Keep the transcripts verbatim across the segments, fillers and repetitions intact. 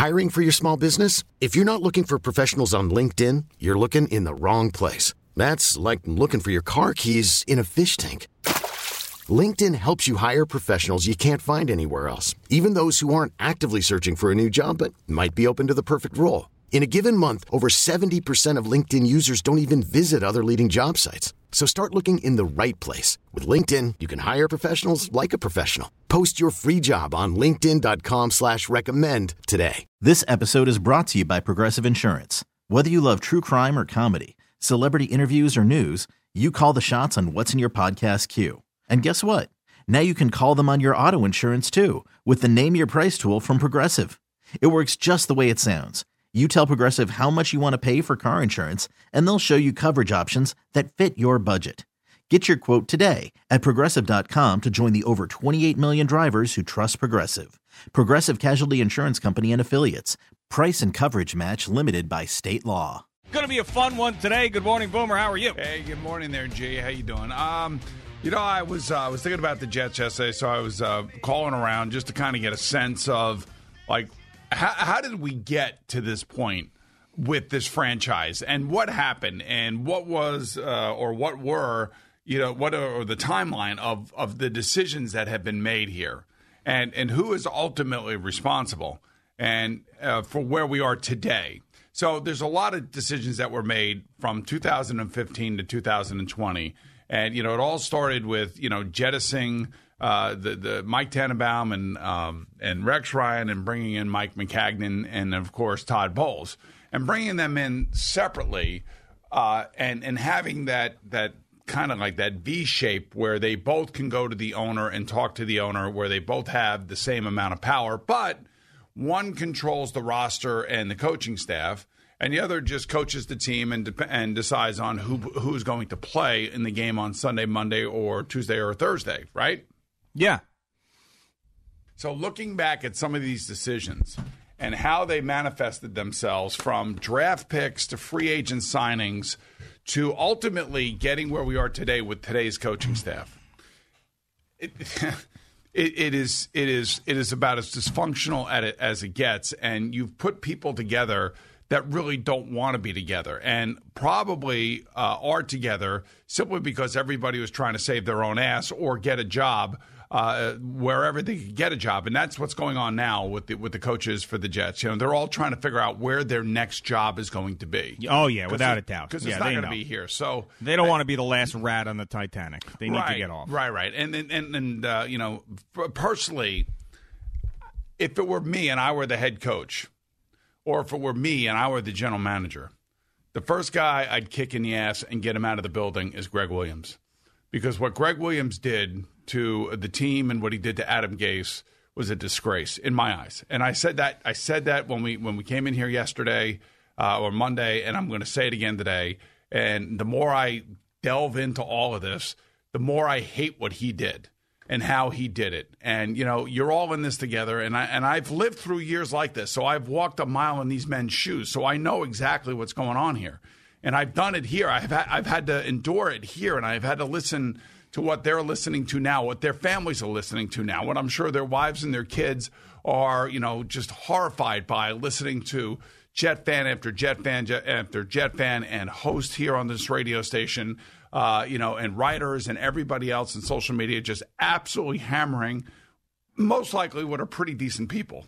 Hiring for your small business? If you're not looking for professionals on LinkedIn, you're looking in the wrong place. That's like looking for your car keys in a fish tank. LinkedIn helps you hire professionals you can't find anywhere else, even those who aren't actively searching for a new job but might be open to the perfect role. In a given month, over seventy percent of LinkedIn users don't even visit other leading job sites. So start looking in the right place. With LinkedIn, you can hire professionals like a professional. Post your free job on linkedin dot com slash recommend today. This episode is brought to you by Progressive Insurance. Whether you love true crime or comedy, celebrity interviews or news, you call the shots on what's in your podcast queue. And guess what? Now you can call them on your auto insurance too with the Name Your Price tool from Progressive. It works just the way it sounds. You tell Progressive how much you want to pay for car insurance, and they'll show you coverage options that fit your budget. Get your quote today at Progressive dot com to join the over twenty-eight million drivers who trust Progressive. Progressive Casualty Insurance Company and Affiliates. Price and coverage match limited by state law. Going to be a fun one today. Good morning, Boomer. How are you? Hey, good morning there, G. How you doing? Um, you know, I was uh, I was thinking about the Jets yesterday, so I was uh, calling around just to kind of get a sense of, like, how, how did we get to this point with this franchise, and what happened, and what was uh, or what were, you know, what are the timeline of, of the decisions that have been made here, and and who is ultimately responsible, and uh, for where we are today. So there's a lot of decisions that were made from two thousand fifteen to two thousand twenty, and you know it all started with you know jettisoning uh, the the Mike Tannenbaum and um, and Rex Ryan, and bringing in Mike Maccagnan, and of course Todd Bowles, and bringing them in separately, uh, and and having that that kind of like that V shape where they both can go to the owner and talk to the owner, where they both have the same amount of power, but one controls the roster and the coaching staff, and the other just coaches the team and de- and decides on who who's going to play in the game on Sunday, Monday, or Tuesday or Thursday, right? Yeah. So looking back at some of these decisions and how they manifested themselves, from draft picks to free agent signings to ultimately getting where we are today with today's coaching staff, it, It, it is it is it is about as dysfunctional at it as it gets, and you've put people together that really don't want to be together, and probably uh, are together simply because everybody was trying to save their own ass or get a job uh, wherever they could get a job, and that's what's going on now with the with the coaches for the Jets. You know, they're all trying to figure out where their next job is going to be. Oh yeah, without a doubt, because yeah, it's not going to know. be here. So they don't want to be the last rat on the Titanic. They need right, to get off. Right, right, and and and, and uh, you know, personally, if it were me and I were the head coach, or if it were me and I were the general manager, the first guy I'd kick in the ass and get him out of the building is Greg Williams. Because what Greg Williams did to the team and what he did to Adam Gase was a disgrace in my eyes. And I said that I said that when we when we came in here yesterday uh, or Monday, and I'm going to say it again today. And the more I delve into all of this, the more I hate what he did and how he did it. And, you know, you're all in this together, and, I, and I've lived through years like this, so I've walked a mile in these men's shoes, so I know exactly what's going on here. And I've done it here. I've had, I've had to endure it here, and I've had to listen to what they're listening to now, what their families are listening to now, what I'm sure their wives and their kids are, you know, just horrified by, listening to Jet fan after Jet fan Jet after Jet fan and host here on this radio station, uh, you know, and writers and everybody else in social media just absolutely hammering, most likely what are pretty decent people.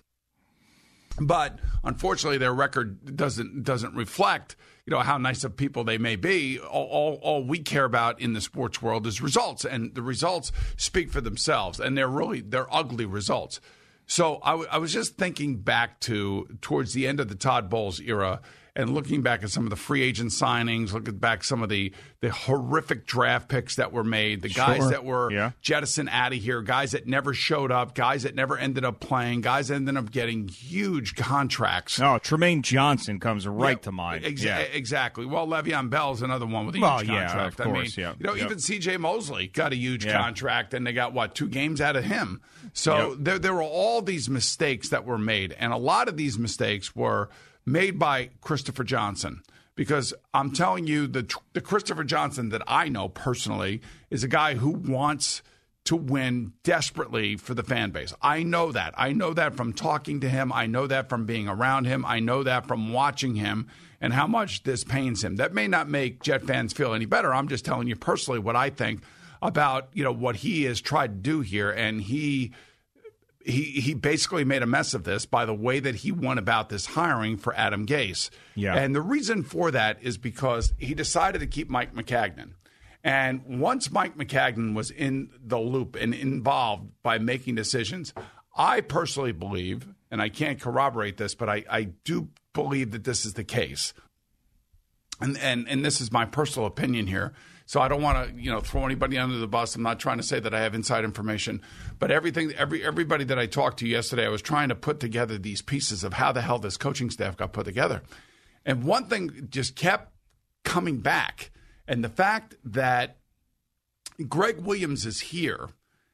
But unfortunately, their record doesn't doesn't reflect, you know, how nice of people they may be. All, all, all we care about in the sports world is results, and the results speak for themselves, and they're really they're ugly results. So I, w- I was just thinking back to towards the end of the Todd Bowles era, and looking back at some of the free agent signings, looking back some of the, the horrific draft picks that were made, the guys sure. that were yeah. jettisoned out of here, guys that never showed up, guys that never ended up playing, guys that ended up getting huge contracts. Oh, Tremaine Johnson comes right yeah, to mind. Ex- yeah. Exactly. Well, Le'Veon Bell's another one with a well, huge yeah, contract. of course, I mean, yeah. you know, yep. even C J Mosley got a huge yeah. contract, and they got, what, two games out of him. So yep. there, there were all these mistakes that were made, and a lot of these mistakes were made by Christopher Johnson. Because I'm telling you, the the Christopher Johnson that I know personally is a guy who wants to win desperately for the fan base. I know that. I know that from talking to him. I know that from being around him. I know that from watching him and how much this pains him. That may not make Jet fans feel any better. I'm just telling you personally what I think about, you know, what he has tried to do here. And he he he basically made a mess of this by the way that he went about this hiring for Adam Gase. Yeah. And the reason for that is because he decided to keep Mike Maccagnan. And once Mike Maccagnan was in the loop and involved by making decisions, I personally believe, and I can't corroborate this, but I, I do believe that this is the case. And, and and this is my personal opinion here. So I don't want to, you know, throw anybody under the bus. I'm not trying to say that I have inside information, but everything, every everybody that I talked to yesterday, I was trying to put together these pieces of how the hell this coaching staff got put together. And one thing just kept coming back. And the fact that Greg Williams is here,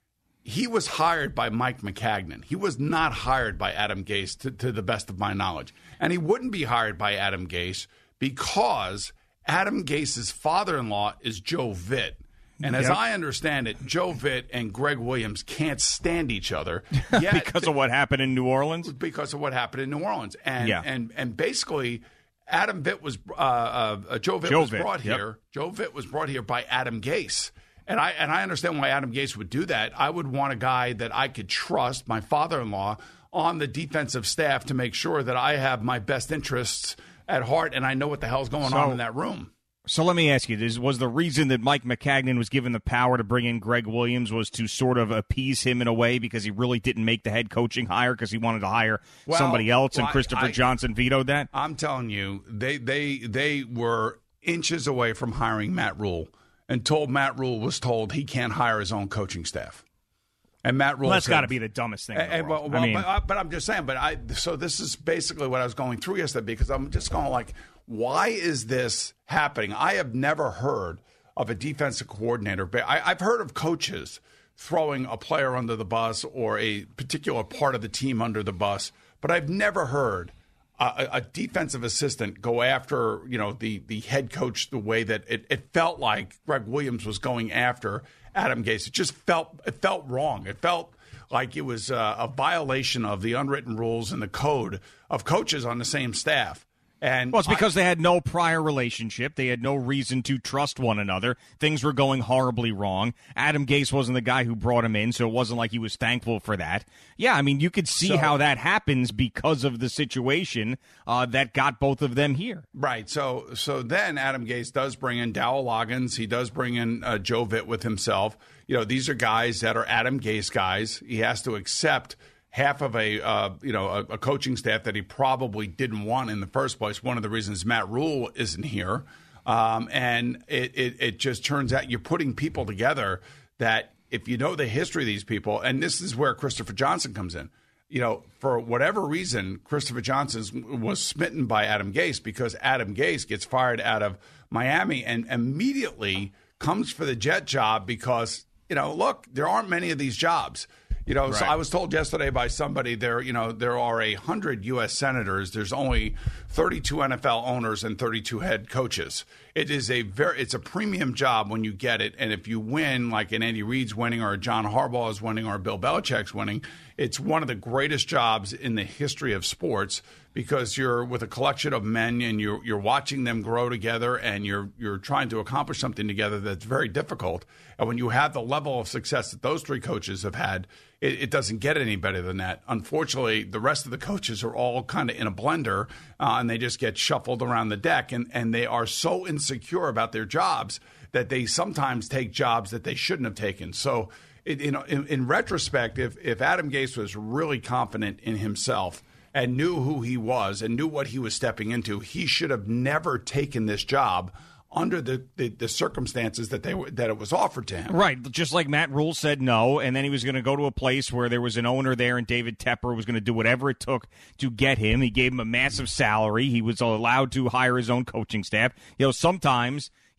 he was hired by Mike Maccagnan. He was not hired by Adam Gase, to, to the best of my knowledge. And he wouldn't be hired by Adam Gase because Adam Gase's father-in-law is Joe Vitt. And as Yep. I understand it, Joe Vitt and Greg Williams can't stand each other. Yet because of what happened in New Orleans? Because of what happened in New Orleans. And, Yeah. and, and basically – Adam Vitt was uh, uh, Joe Vitt Joe was Vitt, brought yep. here. Joe Vitt was brought here by Adam Gase, and I and I understand why Adam Gase would do that. I would want a guy that I could trust, my father-in-law, on the defensive staff to make sure that I have my best interests at heart and I know what the hell's going So- on in that room. So let me ask you, is, was the reason that Mike Maccagnan was given the power to bring in Greg Williams was to sort of appease him in a way because he really didn't make the head coaching hire because he wanted to hire Well, somebody else and well, I- Christopher I- Johnson vetoed that? I'm telling you, they they they were inches away from hiring Matt Rule until Matt Rule was told he can't hire his own coaching staff. And Matt Rule Well, that's said- got to be the dumbest thing in the And, world. well, I mean, but, uh, but I'm just saying. But I so this is basically what I was going through yesterday because I'm just going like, why is this happening? I have never heard of a defensive coordinator. But I, I've heard of coaches throwing a player under the bus or a particular part of the team under the bus, but I've never heard a, a defensive assistant go after, you know, the the head coach the way that it, it felt like Greg Williams was going after Adam Gase. It just felt it felt wrong. It felt like it was uh, a violation of the unwritten rules and the code of coaches on the same staff. And well, it's because I, they had no prior relationship. They had no reason to trust one another. Things were going horribly wrong. Adam Gase wasn't the guy who brought him in, so it wasn't like he was thankful for that. Yeah, I mean, you could see So- how that happens because of the situation uh, that got both of them here. Right. So so then Adam Gase does bring in Dowell Loggins. He does bring in uh, Joe Vitt with himself. You know, these are guys that are Adam Gase guys. He has to accept half of a uh, you know a, a coaching staff that he probably didn't want in the first place. One of the reasons Matt Rule isn't here, um, and it, it it just turns out you're putting people together that if you know the history of these people, and this is where Christopher Johnson comes in. You know, for whatever reason, Christopher Johnson was smitten by Adam Gase because Adam Gase gets fired out of Miami and immediately comes for the Jet job because, you know, look, there aren't many of these jobs. You know, so Right. I was told yesterday by somebody there, you know, there are a hundred U S senators. There's only thirty-two N F L owners and thirty-two head coaches. It is a very, it's a premium job when you get it. And if you win, like an Andy Reid's winning or a John Harbaugh is winning or a Bill Belichick's winning, it's one of the greatest jobs in the history of sports because you're with a collection of men and you're you're watching them grow together and you're you're trying to accomplish something together that's very difficult. And when you have the level of success that those three coaches have had, it, it doesn't get any better than that. Unfortunately, the rest of the coaches are all kind of in a blender uh, and they just get shuffled around the deck and, and they are so insecure about their jobs that they sometimes take jobs that they shouldn't have taken. So it, you know, in, in retrospect, if, if Adam Gase was really confident in himself and knew who he was and knew what he was stepping into, he should have never taken this job under the, the, the circumstances that they were, that it was offered to him. Right, just like Matt Rule said no, and then he was going to go to a place where there was an owner there, and David Tepper was going to do whatever it took to get him. He gave him a massive salary. He was allowed to hire his own coaching staff. You know, sometimes, you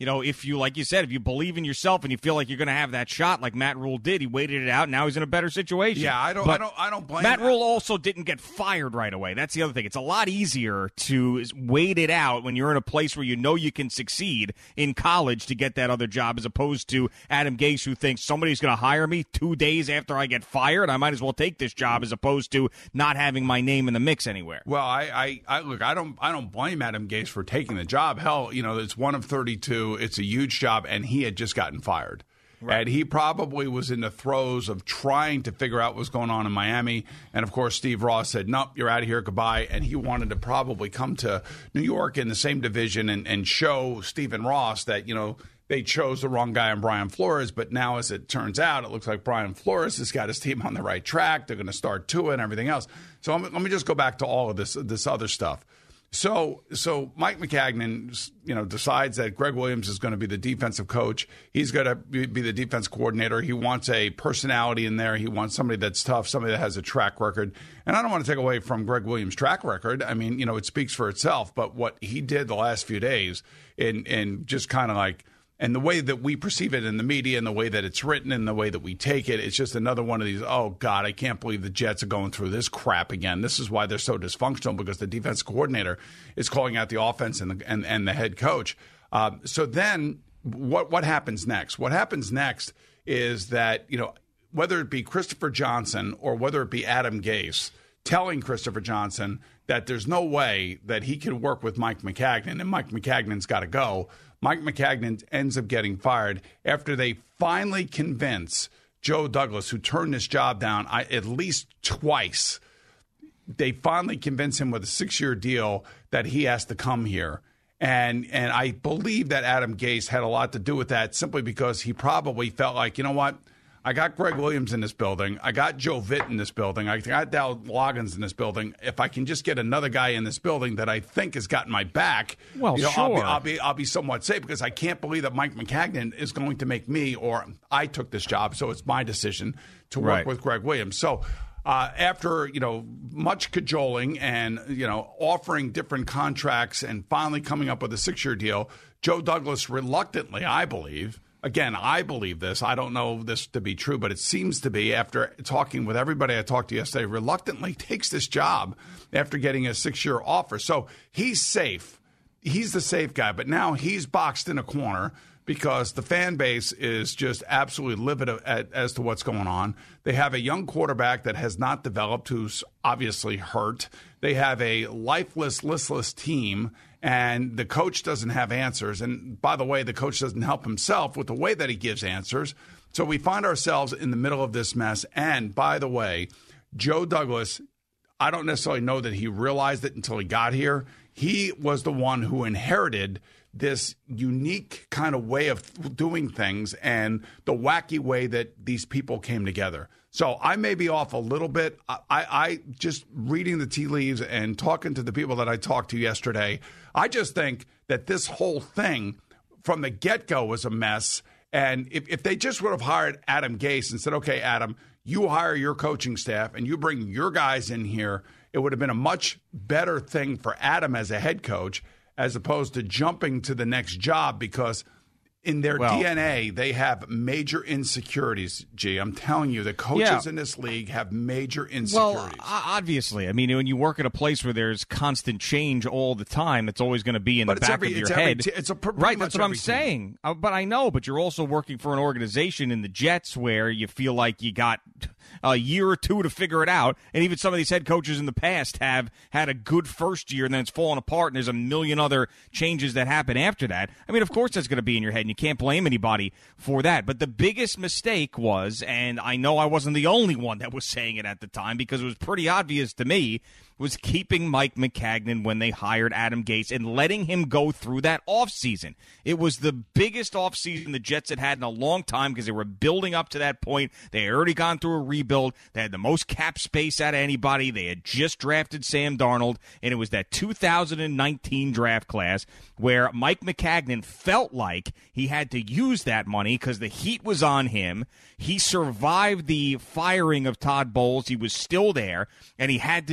you know, if you, like you said, if you believe in yourself and you feel like you're going to have that shot like Matt Rule did, he waited it out. Now he's in a better situation. Yeah, I don't, but I don't, I don't blame Matt that. Rule also didn't get fired right away. That's the other thing. It's a lot easier to wait it out when you're in a place where you know you can succeed in college to get that other job, as opposed to Adam Gase, who thinks somebody's going to hire me two days after I get fired. I might as well take this job, as opposed to not having my name in the mix anywhere. Well, I, I, I look, I don't, I don't blame Adam Gase for taking the job. Hell, you know, it's one of thirty-two. It's a huge job, and he had just gotten fired. Right. And he probably was in the throes of trying to figure out what's going on in Miami. And, of course, Steve Ross said, nope, you're out of here, goodbye. And he wanted to probably come to New York in the same division and, and show Stephen Ross that, you know, they chose the wrong guy in Brian Flores. But now, as it turns out, it looks like Brian Flores has got his team on the right track. They're going to start Tua and everything else. So let me just go back to all of this, this other stuff. So, so Mike Maccagnan, you know, decides that Greg Williams is going to be the defensive coach. He's going to be the defense coordinator. He wants a personality in there. He wants somebody that's tough, somebody that has a track record. And I don't want to take away from Greg Williams' track record. I mean, you know, it speaks for itself. But what he did the last few days, in in just kind of like, and the way that we perceive it in the media and the way that it's written and the way that we take it, it's just another one of these, oh, God, I can't believe the Jets are going through this crap again. This is why they're so dysfunctional, because the defense coordinator is calling out the offense and the, and, and the head coach. Uh, so then what what happens next? What happens next is that, you know, whether it be Christopher Johnson or whether it be Adam Gase telling Christopher Johnson that there's no way that he can work with Mike Maccagnan and Mike Maccagnan's got to go, Mike Maccagnan ends up getting fired after they finally convince Joe Douglas, who turned this job down I, at least twice. They finally convince him with a six-year deal that he has to come here. And and I believe that Adam Gase had a lot to do with that, simply because he probably felt like, you know what, I got Greg Williams in this building. I got Joe Vitt in this building. I got Dal Loggins in this building. If I can just get another guy in this building that I think has gotten my back, well, you know, sure. I'll, be, I'll be I'll be somewhat safe, because I can't believe that Mike Maccagnan is going to make me, or I took this job, so it's my decision to work right. with Greg Williams. So uh, after, you know, much cajoling and, you know, offering different contracts and finally coming up with a six-year deal, Joe Douglas reluctantly, I believe, again, I believe this. I don't know this to be true, but it seems to be, after talking with everybody I talked to yesterday, reluctantly takes this job after getting a six-year offer. So he's safe. He's the safe guy. But now he's boxed in a corner because the fan base is just absolutely livid at, as to what's going on. They have a young quarterback that has not developed, who's obviously hurt. They have a lifeless, listless team, and the coach doesn't have answers. And by the way, the coach doesn't help himself with the way that he gives answers. So we find ourselves in the middle of this mess. And by the way, Joe Douglas, I don't necessarily know that he realized it until he got here. He was the one who inherited this unique kind of way of doing things and the wacky way that these people came together. So I may be off a little bit. I, I just reading the tea leaves and talking to the people that I talked to yesterday, I just think that this whole thing from the get-go was a mess. And if, if they just would have hired Adam Gase and said, okay, Adam, you hire your coaching staff and you bring your guys in here, it would have been a much better thing for Adam as a head coach, as opposed to jumping to the next job, because in their well, D N A, they have major insecurities, G. I'm telling you, the coaches yeah. in this league have major insecurities. Well, obviously. I mean, when you work at a place where there's constant change all the time, it's always going to be in but the back every, of your it's head. T- it's a, right, that's what I'm team. saying. Uh, but I know, but you're also working for an organization in the Jets where you feel like you got a year or two to figure it out. And even some of these head coaches in the past have had a good first year, and then it's fallen apart, and there's a million other changes that happen after that. I mean, of course that's going to be in your head, and you can't blame anybody for that. But the biggest mistake was, and I know I wasn't the only one that was saying it at the time because it was pretty obvious to me, was keeping Mike Maccagnan when they hired Adam Gase and letting him go through that offseason. It was the biggest offseason the Jets had had in a long time because they were building up to that point. They had already gone through a rebuild. They had the most cap space out of anybody. They had just drafted Sam Darnold, and it was that two thousand nineteen draft class where Mike Maccagnan felt like he had to use that money because the heat was on him. He survived the firing of Todd Bowles. He was still there, and he had to do something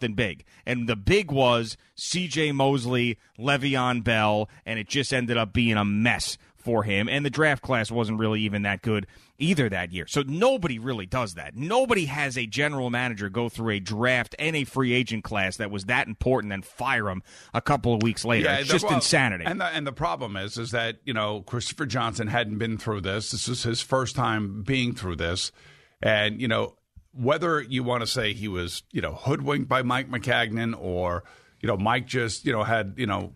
something big. And the big was C J Mosley, Le'Veon Bell, and it just ended up being a mess for him. And the draft class wasn't really even that good either that year. So nobody really does that. Nobody has a general manager go through a draft and a free agent class that was that important and fire him a couple of weeks later. Yeah, it's just well, insanity. And the, and the problem is, is that, you know, Christopher Johnson hadn't been through this. This was his first time being through this. And, you know, whether you want to say he was, you know, hoodwinked by Mike Maccagnan or, you know, Mike just, you know, had, you know,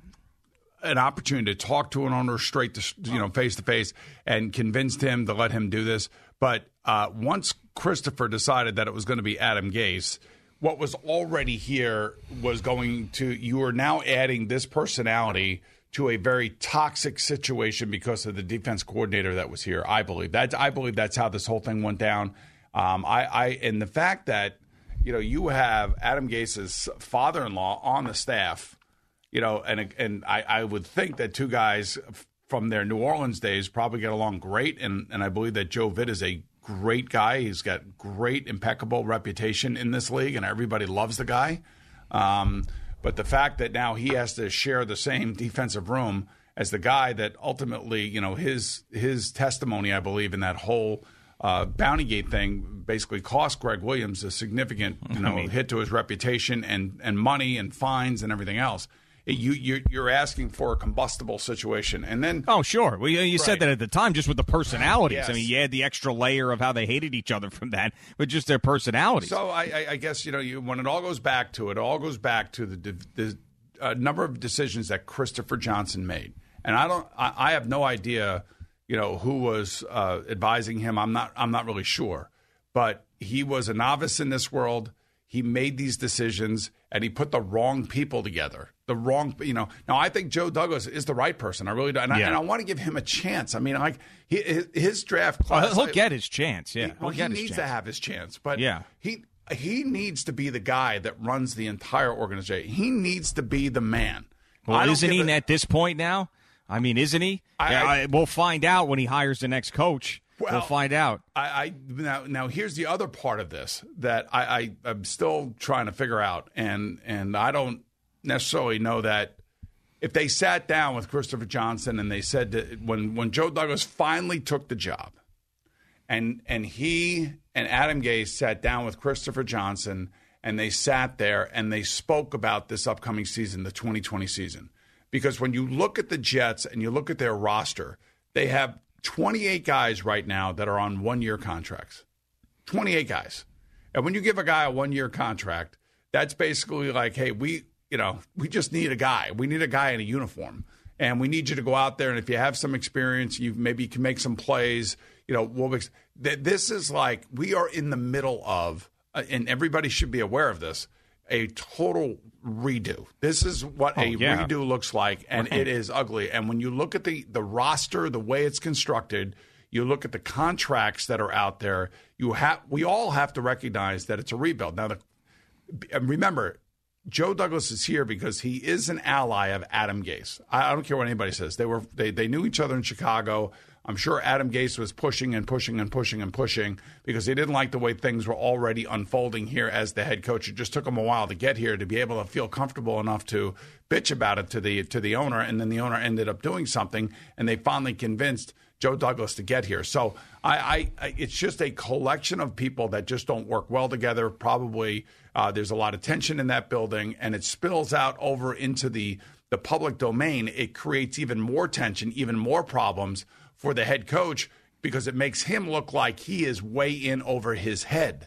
an opportunity to talk to an owner straight to, you know, face to face and convinced him to let him do this. But uh, once Christopher decided that it was going to be Adam Gase, what was already here was going to, you are now adding this personality to a very toxic situation because of the defense coordinator that was here. I believe that, I believe that's how this whole thing went down. Um, I, I, and the fact that, you know, you have Adam Gase's father-in-law on the staff, you know, and and I, I would think that two guys from their New Orleans days probably get along great, and, and I believe that Joe Vitt is a great guy. He's got great, impeccable reputation in this league, and everybody loves the guy. Um, but the fact that now he has to share the same defensive room as the guy that ultimately, you know, his his testimony, I believe, in that whole uh, Bountygate thing basically cost Greg Williams a significant, you know, hit to his reputation and, and money and fines and everything else. You, you're, you're asking for a combustible situation. And then, oh, sure. Well, you, you right. said that at the time just with the personalities. Yes. I mean, you add the extra layer of how they hated each other from that, but just their personalities. So I, I, I guess, you know, you, when it all goes back to it, it all goes back to the, the uh, number of decisions that Christopher Johnson made. And I don't, I, I have no idea, you know, who was uh, advising him. I'm not, I'm not really sure. But he was a novice in this world. He made these decisions, and he put the wrong people together. The wrong, you know. Now, I think Joe Douglas is the right person. I really do. And, yeah. I, and I want to give him a chance. I mean, like, his, his draft class. Well, he'll get his chance, yeah. He, well, he needs chance. to have his chance. But yeah. he he needs to be the guy that runs the entire organization. He needs to be the man. Well, isn't he a, at this point now? I mean, isn't he? I, yeah, I, I, we'll find out when he hires the next coach. Well, we'll find out. I, I now now here's the other part of this that I, I I'm still trying to figure out, and and I don't necessarily know that if they sat down with Christopher Johnson and they said to, when when Joe Douglas finally took the job, and and he and Adam Gase sat down with Christopher Johnson and they sat there and they spoke about this upcoming season, the twenty twenty season, because when you look at the Jets and you look at their roster, they have twenty-eight guys right now that are on one-year contracts. twenty-eight guys. And when you give a guy a one-year contract, that's basically like, hey, we, you know, we just need a guy. We need a guy in a uniform. And we need you to go out there, and if you have some experience, you maybe can make some plays. You know, we'll, this is like we are in the middle of, uh, and everybody should be aware of this, a total redo. This is what oh, a yeah. redo looks like, and right. it is ugly. And when you look at the, the roster, the way it's constructed, you look at the contracts that are out there, you have we all have to recognize that it's a rebuild. Now, the, remember, Joe Douglas is here because he is an ally of Adam Gase. I, I don't care what anybody says. They were they, they knew each other in Chicago. I'm sure Adam Gase was pushing and pushing and pushing and pushing because he didn't like the way things were already unfolding here as the head coach. It just took him a while to get here to be able to feel comfortable enough to bitch about it to the to the owner, and then the owner ended up doing something, and they finally convinced Joe Douglas to get here. So I, I, I it's just a collection of people that just don't work well together. Probably uh, there's a lot of tension in that building, and it spills out over into the the public domain. It creates even more tension, even more problems for the head coach because it makes him look like he is way in over his head.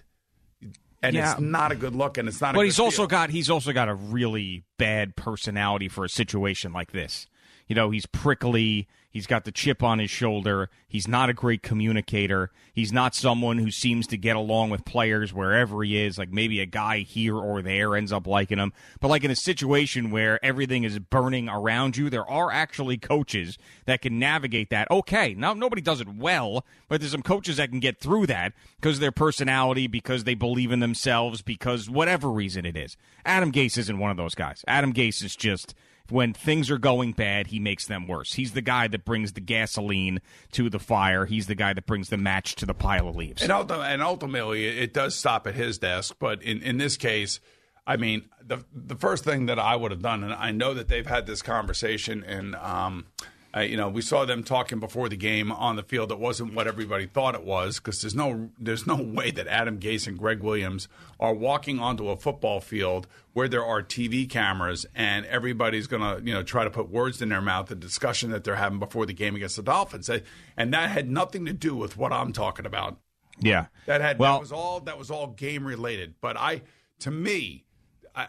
And yeah. it's not a good look, and it's not a but good he's also feel. got he's also got a really bad personality for a situation like this. You know, he's prickly. He's got the chip on his shoulder. He's not a great communicator. He's not someone who seems to get along with players wherever he is. Like maybe a guy here or there ends up liking him. But like in a situation where everything is burning around you, there are actually coaches that can navigate that. Okay, now nobody does it well, but there's some coaches that can get through that because of their personality, because they believe in themselves, because whatever reason it is. Adam Gase isn't one of those guys. Adam Gase is just... when things are going bad, he makes them worse. He's the guy that brings the gasoline to the fire. He's the guy that brings the match to the pile of leaves. And, ulti- and ultimately, it does stop at his desk. But in, in this case, I mean, the the first thing that I would have done, and I know that they've had this conversation, and um, I, you know, we saw them talking before the game on the field. It wasn't what everybody thought it was, because there's no there's no way that Adam Gase and Greg Williams are walking onto a football field where there are T V cameras and everybody's going to, you know, try to put words in their mouth. The discussion that they're having before the game against the Dolphins, and that had nothing to do with what I'm talking about. Yeah, that had well, that was all that was all game related. But I, to me. I,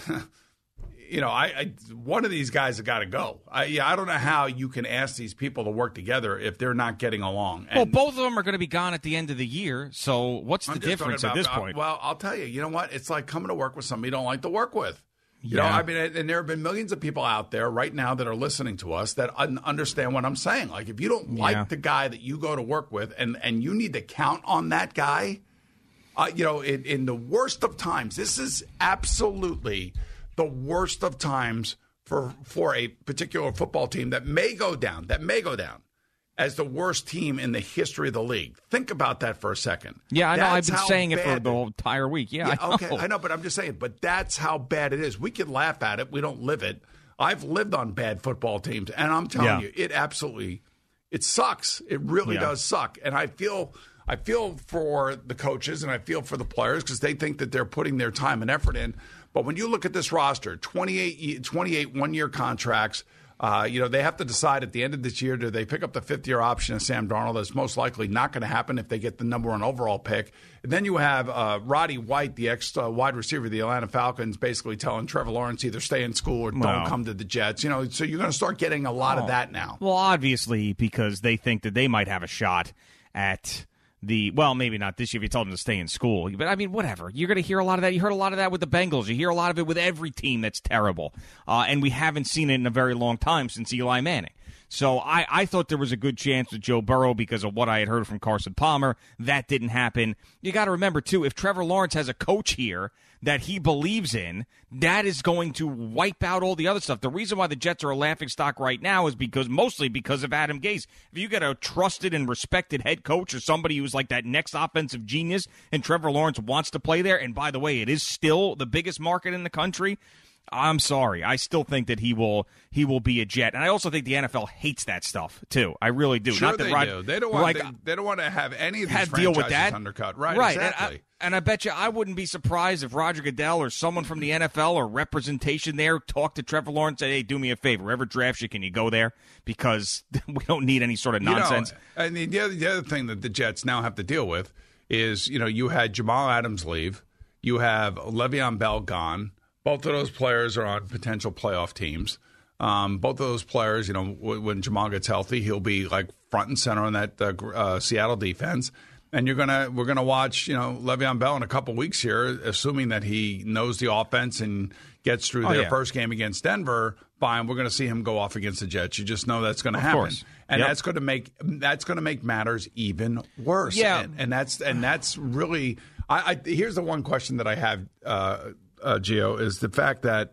you know, I, I one of these guys have got to go. I, yeah, I don't know how you can ask these people to work together if they're not getting along. And well, both of them are going to be gone at the end of the year. So what's the I'm difference about, at this point? Well, I'll tell you. You know what? It's like coming to work with somebody you don't like to work with. You yeah. know, I mean, and there have been millions of people out there right now that are listening to us that un- understand what I'm saying. Like, if you don't like yeah. the guy that you go to work with, and and you need to count on that guy. Uh, you know, in, in the worst of times, this is absolutely the worst of times for for a particular football team that may go down, that may go down as the worst team in the history of the league. Think about that for a second. Yeah, I know. That's I've been saying it for bad the whole entire week. Yeah, yeah I know. okay, I know, but I'm just saying. But that's how bad it is. We can laugh at it. We don't live it. I've lived on bad football teams, and I'm telling yeah. you, it absolutely, it sucks. It really yeah. does suck. And I feel... I feel for the coaches and I feel for the players because they think that they're putting their time and effort in. But when you look at this roster, twenty-eight, twenty-eight one-year contracts, uh, you know, they have to decide at the end of this year, do they pick up the fifth-year option of Sam Darnold? That's most likely not going to happen if they get the number one overall pick. And then you have uh, Roddy White, the ex-wide receiver of the Atlanta Falcons, basically telling Trevor Lawrence either stay in school or don't well, come to the Jets. You know, so you're going to start getting a lot oh, of that now. Well, obviously, because they think that they might have a shot at – The well, maybe not this year if you told them to stay in school. But, I mean, whatever. You're going to hear a lot of that. You heard a lot of that with the Bengals. You hear a lot of it with every team that's terrible. Uh, and we haven't seen it in a very long time since Eli Manning. So I, I thought there was a good chance with Joe Burrow because of what I had heard from Carson Palmer. That didn't happen. You got to remember, too, if Trevor Lawrence has a coach here that he believes in, that is going to wipe out all the other stuff. The reason why the Jets are a laughingstock right now is because mostly because of Adam Gase. If you get a trusted and respected head coach or somebody who's like that next offensive genius and Trevor Lawrence wants to play there, and by the way, it is still the biggest market in the country, I'm sorry. I still think that he will he will be a Jet, and I also think the N F L hates that stuff too. I really do. Sure, Not that they Rod, do. They don't want like, they, they don't want to have any of these have franchises deal with that. undercut. Right, right. Exactly. And I, and I bet you I wouldn't be surprised if Roger Goodell or someone from the N F L or representation there talked to Trevor Lawrence and say, "Hey, do me a favor. Whoever drafts you, can you go there? Because we don't need any sort of nonsense." You know, and the, the other the other thing that the Jets now have to deal with is, you know, you had Jamal Adams leave, you have Le'Veon Bell gone. Both of those players are on potential playoff teams. Um, both of those players, you know, w- when Jamal gets healthy, he'll be like front and center on that uh, uh, Seattle defense. And you're gonna, we're gonna watch, you know, Le'Veon Bell in a couple weeks here, assuming that he knows the offense and gets through oh, their yeah. first game against Denver. Fine, we're gonna see him go off against the Jets. You just know that's going to Of happen, course. and Yep. that's going to make that's going to make matters even worse. Yeah. and, and that's and that's really. I, I here's the one question that I have. Uh, Uh, Gio, is the fact that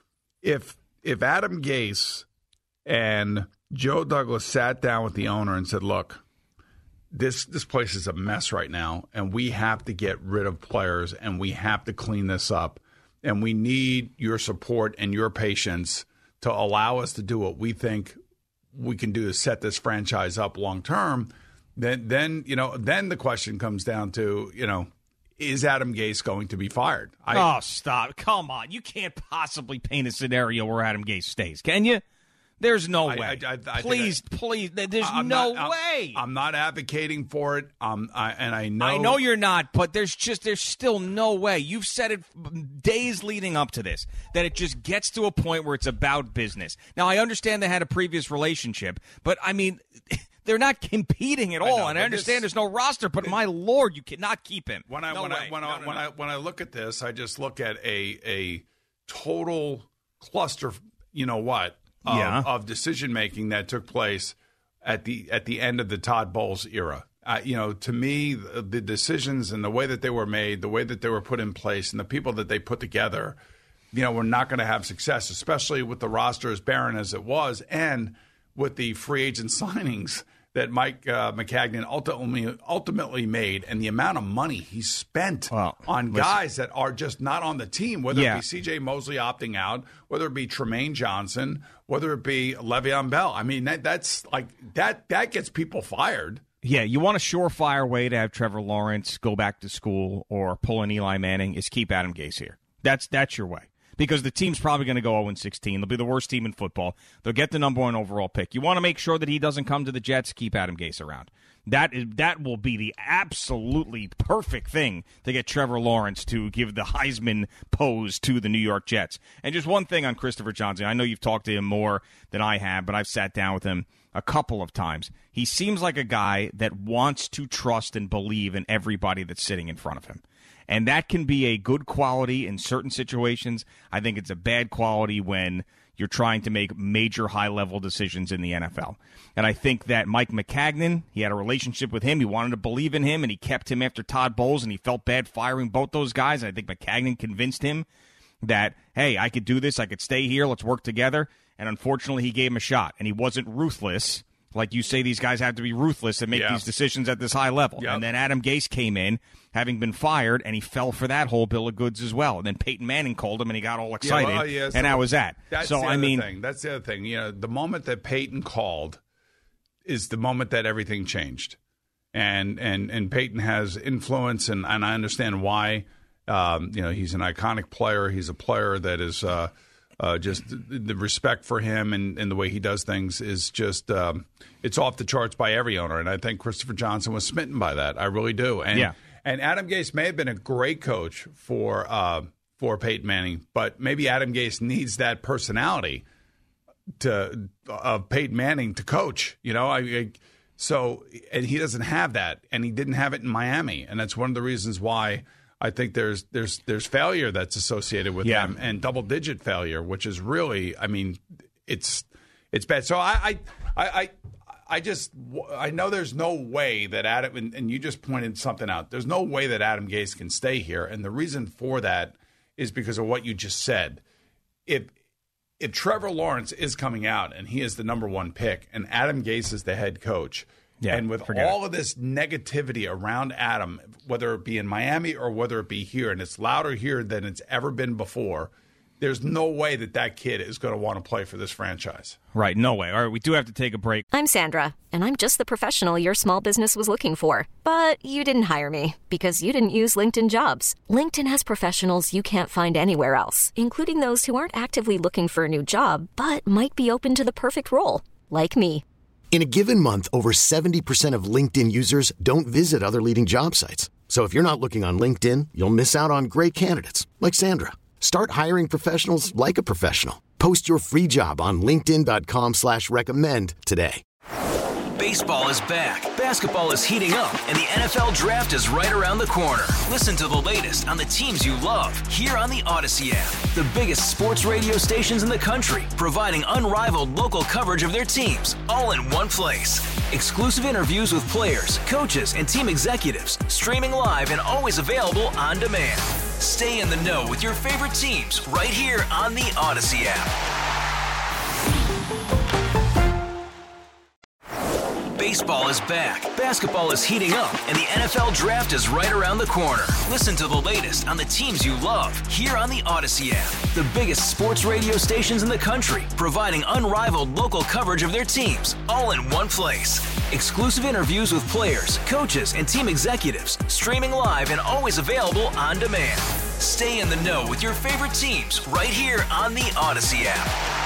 if if Adam Gase and Joe Douglas sat down with the owner and said, "Look, this this place is a mess right now, and we have to get rid of players, and we have to clean this up, and we need your support and your patience to allow us to do what we think we can do to set this franchise up long term," then then you know then the question comes down to, you know, is Adam Gase going to be fired? I, oh, stop. Come on. You can't possibly paint a scenario where Adam Gase stays, can you? There's no I, way. I, I, I please, I, please. There's I'm no not, way. I'm, I'm not advocating for it. Um, I, and I know. I know you're not, but there's just there's still no way. You've said it days leading up to this that it just gets to a point where it's about business. Now, I understand they had a previous relationship, but I mean, they're not competing at all. I know, and I understand this, there's no roster, but my Lord, you cannot keep him. When I no when way. I when no, I no, when no. I when I look at this, I just look at a a total cluster. You know what? Of, yeah. of decision making that took place at the at the end of the Todd Bowles era. Uh, you know, to me, the, the decisions and the way that they were made, the way that they were put in place, and the people that they put together, you know, were not going to have success, especially with the roster as barren as it was, and with the free agent signings that Mike uh, Maccagnan ultimately ultimately made, and the amount of money he spent well, on listen. guys that are just not on the team, whether yeah. it be C J Mosley opting out, whether it be Tremaine Johnson, whether it be Le'Veon Bell. I mean, that, that's like that that gets people fired. Yeah, you want a surefire way to have Trevor Lawrence go back to school or pull an Eli Manning is keep Adam Gase here. That's that's your way. Because the team's probably going to go oh and sixteen. They'll be the worst team in football. They'll get the number one overall pick. You want to make sure that he doesn't come to the Jets, keep Adam Gase around. That is that will be the absolutely perfect thing to get Trevor Lawrence to give the Heisman pose to the New York Jets. And just one thing on Christopher Johnson. I know you've talked to him more than I have, but I've sat down with him a couple of times. He seems like a guy that wants to trust and believe in everybody that's sitting in front of him. And that can be a good quality in certain situations. I think it's a bad quality when you're trying to make major high-level decisions in the N F L. And I think that Mike Maccagnan, he had a relationship with him. He wanted to believe in him, and he kept him after Todd Bowles, and he felt bad firing both those guys. And I think Maccagnan convinced him that, hey, I could do this. I could stay here. Let's work together. And unfortunately, he gave him a shot, and he wasn't ruthless. Like you say, these guys have to be ruthless and make yeah. these decisions at this high level. Yep. And then Adam Gase came in, having been fired, and he fell for that whole bill of goods as well. And then Peyton Manning called him, and he got all excited, yeah, well, yeah, so and that was that. That's so the I other mean, thing. That's the other thing. You know, the moment that Peyton called is the moment that everything changed, and and and Peyton has influence, and and I understand why. Um, you know, he's an iconic player. He's a player that is. Uh, Uh, just the, the respect for him and, and the way he does things is just um, it's off the charts by every owner. And I think Christopher Johnson was smitten by that. I really do. And yeah. and Adam Gase may have been a great coach for uh, for Peyton Manning, but maybe Adam Gase needs that personality to of Peyton Manning to coach. You know, I, I so and he doesn't have that, and he didn't have it in Miami, and that's one of the reasons why. I think there's there's there's failure that's associated with yeah. them, and double digit failure, which is really, I mean, it's it's bad. So I I I I just I know there's no way that Adam and, and you just pointed something out. There's no way that Adam Gase can stay here, and the reason for that is because of what you just said. If if Trevor Lawrence is coming out and he is the number one pick, and Adam Gase is the head coach. Yeah, and with all it. of this negativity around Adam, whether it be in Miami or whether it be here, and it's louder here than it's ever been before, there's no way that that kid is going to want to play for this franchise. Right, no way. All right, we do have to take a break. I'm Sandra, and I'm just the professional your small business was looking for. But you didn't hire me because you didn't use LinkedIn Jobs. LinkedIn has professionals you can't find anywhere else, including those who aren't actively looking for a new job, but might be open to the perfect role, like me. In a given month, over seventy percent of LinkedIn users don't visit other leading job sites. So if you're not looking on LinkedIn, you'll miss out on great candidates like Sandra. Start hiring professionals like a professional. Post your free job on linkedin dot com slash recommend today. Baseball is back, basketball is heating up, and the N F L Draft is right around the corner. Listen to the latest on the teams you love here on the Odyssey app. The biggest sports radio stations in the country, providing unrivaled local coverage of their teams, all in one place. Exclusive interviews with players, coaches, and team executives, streaming live and always available on demand. Stay in the know with your favorite teams right here on the Odyssey app. Baseball is back, basketball is heating up, and the N F L Draft is right around the corner. Listen to the latest on the teams you love here on the Odyssey app. The biggest sports radio stations in the country, providing unrivaled local coverage of their teams, all in one place. Exclusive interviews with players, coaches, and team executives, streaming live and always available on demand. Stay in the know with your favorite teams right here on the Odyssey app.